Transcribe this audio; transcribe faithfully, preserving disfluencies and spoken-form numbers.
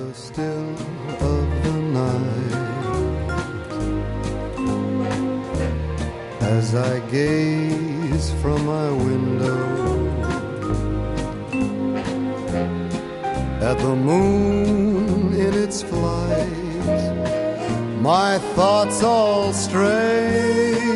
the still of the night, as I gaze from my window at the moon in its flight, my thoughts all stray